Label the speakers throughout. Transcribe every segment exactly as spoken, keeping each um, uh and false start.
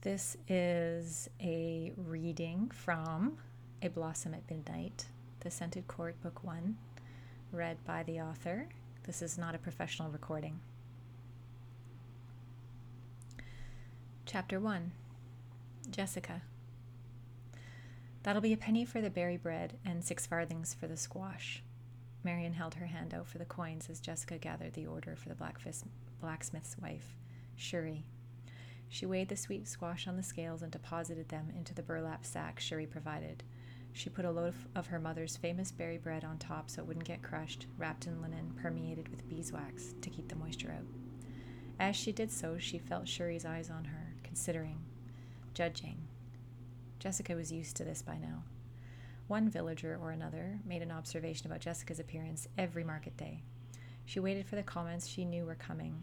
Speaker 1: This is a reading from A Blossom at Midnight, The Scented Court, Book One, read by the author. This is not a professional recording. Chapter One, Jessica. That'll be a penny for the berry bread and six farthings for the squash. Marian held her hand out for the coins as Jessica gathered the order for the blacksmith's wife, Shuri. She weighed the sweet squash on the scales and deposited them into the burlap sack Shuri provided. She put a loaf of her mother's famous berry bread on top so it wouldn't get crushed, wrapped in linen permeated with beeswax to keep the moisture out. As she did so, she felt Shuri's eyes on her, considering, judging. Jessica was used to this by now. One villager or another made an observation about Jessica's appearance every market day. She waited for the comments she knew were coming.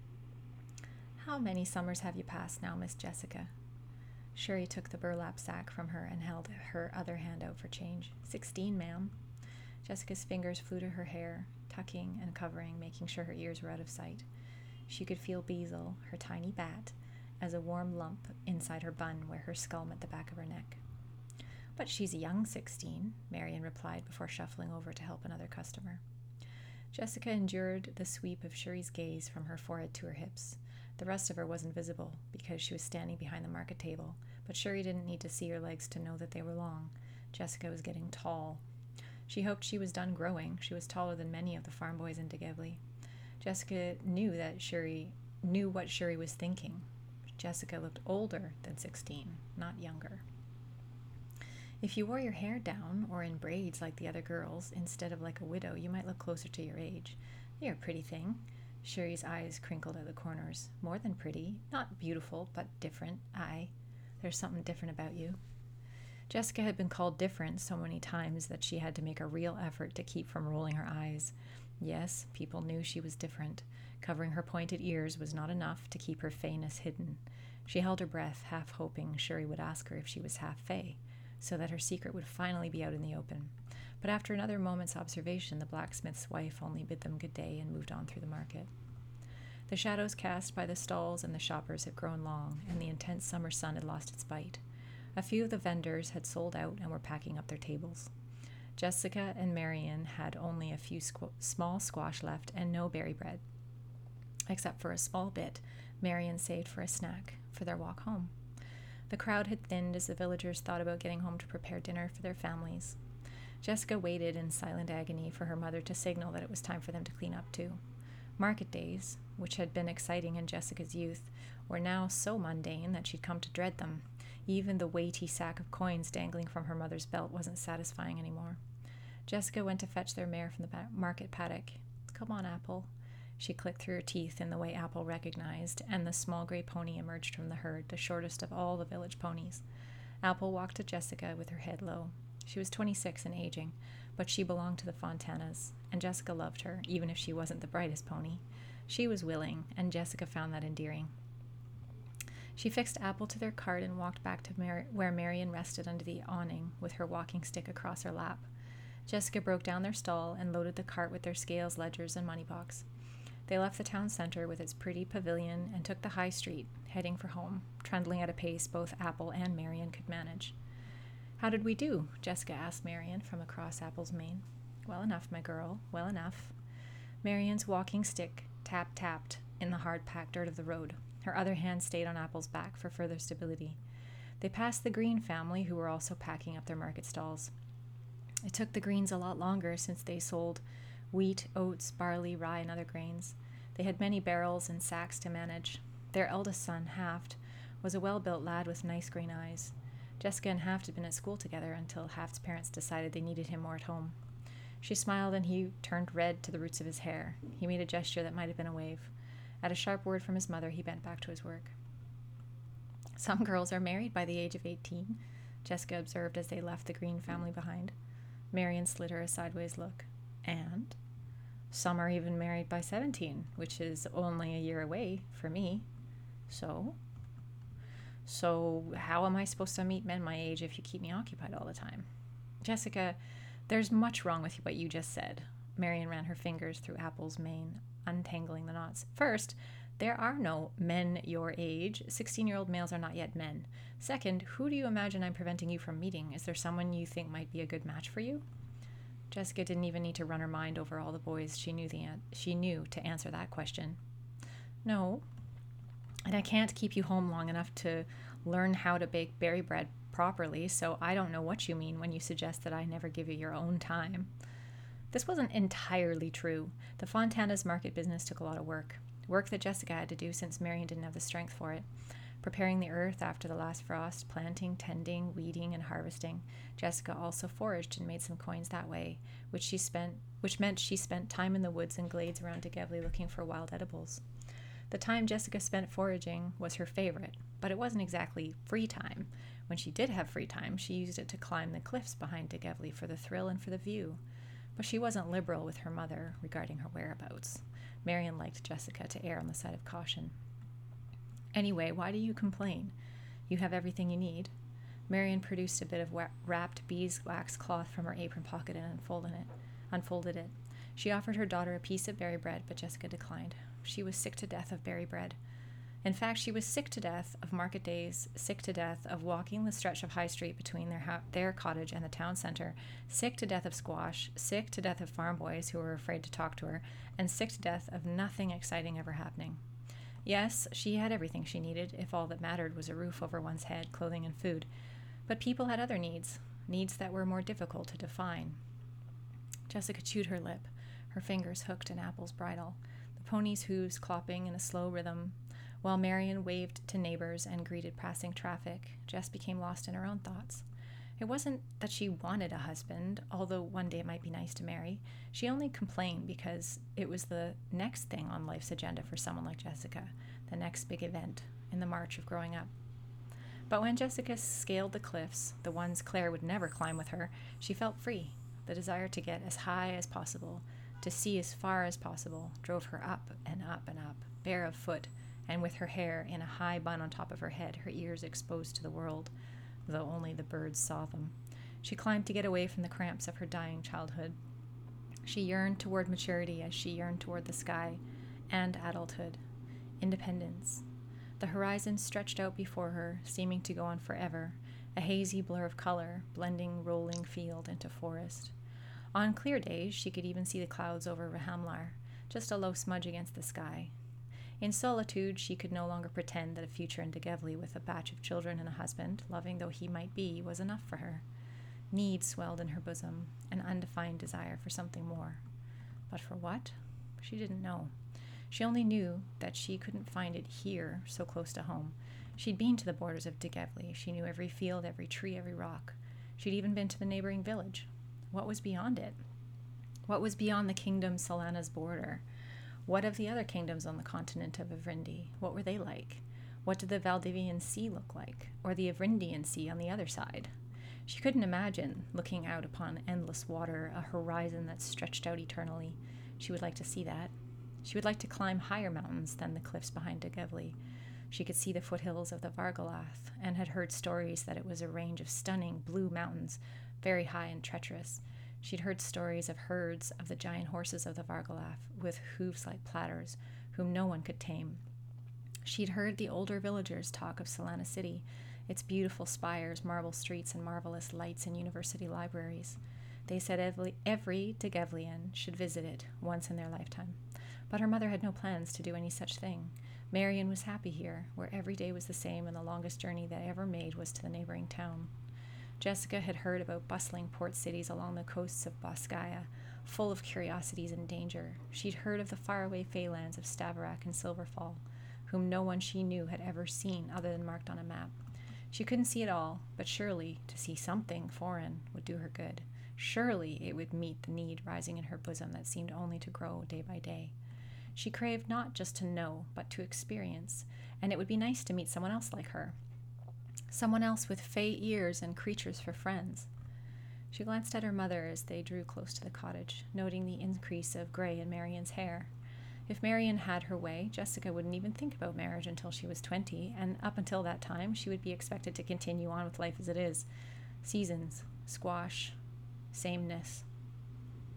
Speaker 1: "How many summers have you passed now, Miss Jessica?" Shuri took the burlap sack from her and held her other hand out for change. Sixteen, ma'am." Jessica's fingers flew to her hair, tucking and covering, making sure her ears were out of sight. She could feel Beazle, her tiny bat, as a warm lump inside her bun where her skull met the back of her neck. "But she's a young sixteen," Marian replied before shuffling over to help another customer. Jessica endured the sweep of Shuri's gaze from her forehead to her hips. The rest of her wasn't visible because she was standing behind the market table, but Shuri didn't need to see her legs to know that they were long. Jessica was getting tall. She hoped she was done growing. She was taller than many of the farm boys in Degevli. Jessica knew that Shuri knew what Shuri was thinking. Jessica looked older than sixteen, not younger. "If you wore your hair down or in braids like the other girls, instead of like a widow, you might look closer to your age. You're a pretty thing." Shuri's eyes crinkled at the corners. "More than pretty. Not beautiful, but different. Aye, there's something different about you." Jessica had been called different so many times that she had to make a real effort to keep from rolling her eyes. Yes, people knew she was different. Covering her pointed ears was not enough to keep her fayness hidden. She held her breath, half hoping Shuri would ask her if she was half fey, so that her secret would finally be out in the open. But after another moment's observation, the blacksmith's wife only bid them good day and moved on through the market. The shadows cast by the stalls and the shoppers had grown long, and the intense summer sun had lost its bite. A few of the vendors had sold out and were packing up their tables. Jessica and Marian had only a few squ- small squash left and no berry bread. Except for a small bit, Marian saved for a snack for their walk home. The crowd had thinned as the villagers thought about getting home to prepare dinner for their families. Jessica waited in silent agony for her mother to signal that it was time for them to clean up too. Market days, which had been exciting in Jessica's youth, were now so mundane that she'd come to dread them. Even the weighty sack of coins dangling from her mother's belt wasn't satisfying anymore. Jessica went to fetch their mare from the market paddock. "Come on, Apple." She clicked through her teeth in the way Apple recognized, and the small gray pony emerged from the herd, the shortest of all the village ponies. Apple walked to Jessica with her head low. She was twenty-six and aging, but she belonged to the Fontanas, and Jessica loved her, even if she wasn't the brightest pony. She was willing, and Jessica found that endearing. She fixed Apple to their cart and walked back to Mar- where Marian rested under the awning with her walking stick across her lap. Jessica broke down their stall and loaded the cart with their scales, ledgers, and money box. They left the town center with its pretty pavilion and took the high street, heading for home, trundling at a pace both Apple and Marian could manage. "How did we do?" Jessica asked Marian from across Apple's mane. "Well enough, my girl, well enough." Marian's walking stick tap-tapped in the hard-packed dirt of the road. Her other hand stayed on Apple's back for further stability. They passed the Green family, who were also packing up their market stalls. It took the Greens a lot longer since they sold wheat, oats, barley, rye, and other grains. They had many barrels and sacks to manage. Their eldest son, Haft, was a well-built lad with nice green eyes. Jessica and Haft had been at school together until Haft's parents decided they needed him more at home. She smiled and he turned red to the roots of his hair. He made a gesture that might have been a wave. At a sharp word from his mother, he bent back to his work. "Some girls are married by the age of eighteen, Jessica observed as they left the Green family behind. Marian slid her a sideways look. "And? Some are even married by seventeen, which is only a year away for me. So? So how am I supposed to meet men my age if you keep me occupied all the time?" "Jessica, there's much wrong with what you just said." Marian ran her fingers through Apple's mane, untangling the knots. "First, There are no men your age. sixteen-year-old males are not yet men. Second, who do you imagine I'm preventing you from meeting? Is there someone you think might be a good match for you? Jessica didn't even need to run her mind over all the boys she knew the an- she knew to answer that question. No, and I can't keep you home long enough to learn how to bake berry bread properly, so I don't know what you mean when you suggest that I never give you your own time. This wasn't entirely true. The Fontana's market business took a lot of work. Work that Jessica had to do since Marion didn't have the strength for it. Preparing the earth after the last frost, planting, tending, weeding, and harvesting. Jessica also foraged and made some coins that way, which she spent, which meant she spent time in the woods and glades around Degevli looking for wild edibles. The time Jessica spent foraging was her favorite, but it wasn't exactly free time. When she did have free time, she used it to climb the cliffs behind Degevli for the thrill and for the view. But she wasn't liberal with her mother regarding her whereabouts. Marion liked Jessica to err on the side of caution. Anyway, why do you complain? You have everything you need. Marion produced a bit of wrapped beeswax cloth from her apron pocket and unfolded it. Unfolded it. She offered her daughter a piece of berry bread, but Jessica declined. She was sick to death of berry bread. In fact, she was sick to death of market days, sick to death of walking the stretch of High Street between their ha- their cottage and the town center, sick to death of squash, sick to death of farm boys who were afraid to talk to her, and sick to death of nothing exciting ever happening. Yes, she had everything she needed, if all that mattered was a roof over one's head, clothing, and food. But people had other needs, needs that were more difficult to define. Jessica chewed her lip, her fingers hooked in Apple's bridle, the pony's hooves clopping in a slow rhythm. While Marion waved to neighbors and greeted passing traffic, Jess became lost in her own thoughts. It wasn't that she wanted a husband, although one day it might be nice to marry. She only complained because it was the next thing on life's agenda for someone like Jessica, the next big event in the march of growing up. But when Jessica scaled the cliffs, the ones Claire would never climb with her, she felt free. The desire to get as high as possible, to see as far as possible, drove her up and up and up, bare of foot, and with her hair in a high bun on top of her head, her ears exposed to the world, though only the birds saw them. She climbed to get away from the cramps of her dying childhood. She yearned toward maturity as she yearned toward the sky, and adulthood. Independence. The horizon stretched out before her, seeming to go on forever, a hazy blur of color, blending rolling field into forest. On clear days, she could even see the clouds over Rahamlar, just a low smudge against the sky. In solitude, she could no longer pretend that a future in Degevli with a batch of children and a husband, loving though he might be, was enough for her. Need swelled in her bosom, an undefined desire for something more. But for what? She didn't know. She only knew that she couldn't find it here, so close to home. She'd been to the borders of Degevli. She knew every field, every tree, every rock. She'd even been to the neighboring village. What was beyond it? What was beyond the kingdom Solana's border? What of the other kingdoms on the continent of Evrindi? What were they like? What did the Valdivian Sea look like? Or the Evrindian Sea on the other side? She couldn't imagine, looking out upon endless water, a horizon that stretched out eternally. She would like to see that. She would like to climb higher mountains than the cliffs behind Degevli. She could see the foothills of the Vargalath, and had heard stories that it was a range of stunning blue mountains, very high and treacherous. She'd heard stories of herds of the giant horses of the Vargalath, with hooves like platters, whom no one could tame. She'd heard the older villagers talk of Solana City, its beautiful spires, marble streets, and marvelous lights and university libraries. They said every, every Degevlian should visit it once in their lifetime. But her mother had no plans to do any such thing. Marion was happy here, where every day was the same, and the longest journey they ever made was to the neighboring town. Jessica had heard about bustling port cities along the coasts of Baskaya, full of curiosities and danger. She'd heard of the faraway feylands of Stavarak and Silverfall, whom no one she knew had ever seen other than marked on a map. She couldn't see it all, but surely to see something foreign would do her good. Surely it would meet the need rising in her bosom that seemed only to grow day by day. She craved not just to know, but to experience, and it would be nice to meet someone else like her. Someone else with fey ears and creatures for friends. She glanced at her mother as they drew close to the cottage, noting the increase of gray in Marion's hair. If Marion had her way, Jessica wouldn't even think about marriage until she was twenty, and up until that time, she would be expected to continue on with life as it is. Seasons, squash, sameness.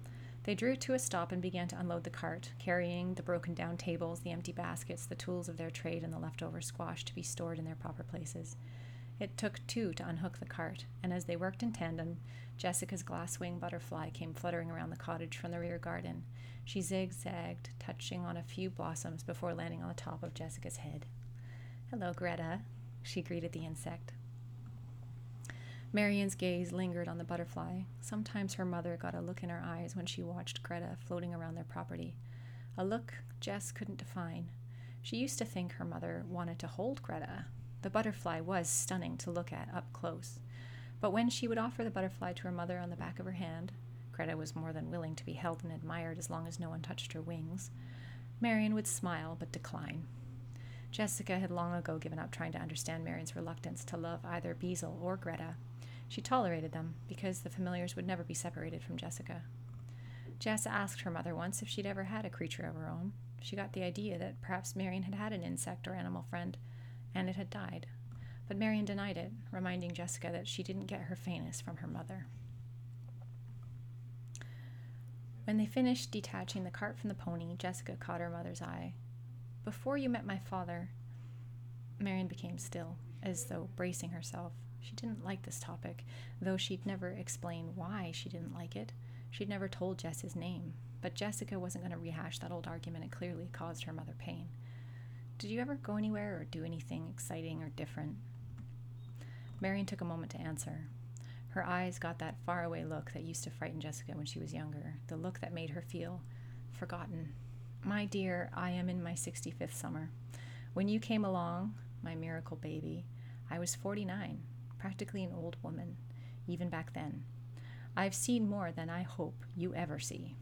Speaker 1: They drew to a stop and began to unload the cart, carrying the broken-down tables, the empty baskets, the tools of their trade, and the leftover squash to be stored in their proper places. It took two to unhook the cart, and as they worked in tandem, Jessica's glass-wing butterfly came fluttering around the cottage from the rear garden. She zigzagged, touching on a few blossoms before landing on the top of Jessica's head. "Hello, Greta," she greeted the insect. Marian's gaze lingered on the butterfly. Sometimes her mother got a look in her eyes when she watched Greta floating around their property. A look Jess couldn't define. She used to think her mother wanted to hold Greta. The butterfly was stunning to look at up close. But when she would offer the butterfly to her mother on the back of her hand, Greta was more than willing to be held and admired as long as no one touched her wings. Marian would smile but decline. Jessica had long ago given up trying to understand Marian's reluctance to love either Beazle or Greta. She tolerated them because the familiars would never be separated from Jessica. Jess asked her mother once if she'd ever had a creature of her own. She got the idea that perhaps Marian had had an insect or animal friend, and it had died. But Marian denied it, reminding Jessica that she didn't get her faintness from her mother. When they finished detaching the cart from the pony, Jessica caught her mother's eye. "Before you met my father..." Marian became still, as though bracing herself. She didn't like this topic, though she'd never explained why she didn't like it. She'd never told Jess his name, but Jessica wasn't going to rehash that old argument. It clearly caused her mother pain. "Did you ever go anywhere or do anything exciting or different?" Marian took a moment to answer. Her eyes got that faraway look that used to frighten Jessica when she was younger, the look that made her feel forgotten. "My dear, I am in my sixty-fifth summer. When you came along, my miracle baby, I was forty-nine, practically an old woman, even back then. I've seen more than I hope you ever see."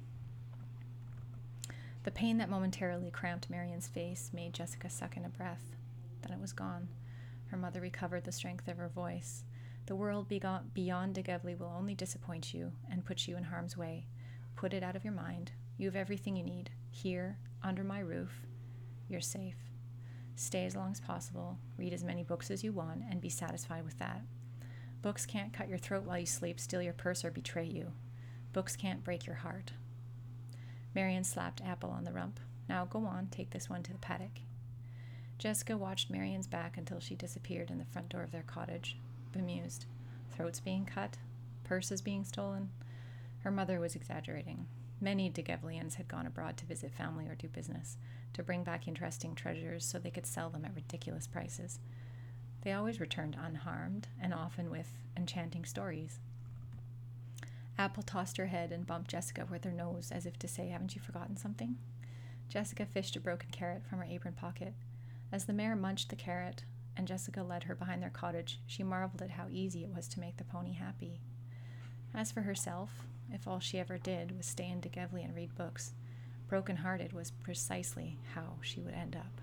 Speaker 1: The pain that momentarily cramped Marian's face made Jessica suck in a breath. Then it was gone. Her mother recovered the strength of her voice. "The world beyond Degevli will only disappoint you and put you in harm's way. Put it out of your mind. You have everything you need. Here, under my roof, you're safe. Stay as long as possible, read as many books as you want, and be satisfied with that. Books can't cut your throat while you sleep, steal your purse, or betray you. Books can't break your heart." Marian slapped Apple on the rump. "Now go on, take this one to the paddock." Jessica watched Marian's back until she disappeared in the front door of their cottage, bemused. Throats being cut, purses being stolen. Her mother was exaggerating. Many Degevlians had gone abroad to visit family or do business, to bring back interesting treasures so they could sell them at ridiculous prices. They always returned unharmed, and often with enchanting stories. Apple tossed her head and bumped Jessica with her nose, as if to say, "Haven't you forgotten something?" Jessica fished a broken carrot from her apron pocket. As the mare munched the carrot, and Jessica led her behind their cottage, she marveled at how easy it was to make the pony happy. As for herself, if all she ever did was stay in Degevli and read books, broken-hearted was precisely how she would end up.